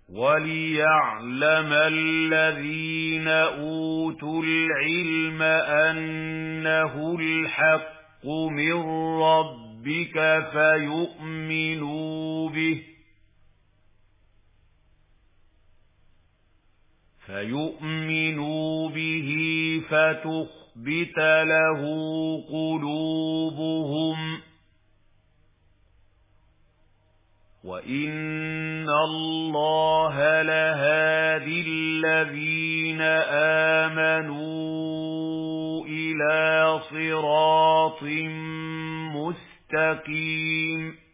وَلِيَعْلَمَ الَّذِينَ أُوتُوا الْعِلْمَ أَنَّهُ الْحَقُّ مِنْ رَبِّكَ فيؤمنوا به فتخبت له قلوبهم وَإِنَّ اللَّهَ لَهَادِ الَّذِينَ آمَنُوا إِلَى صِرَاطٍ مُسْتَقِيمٍ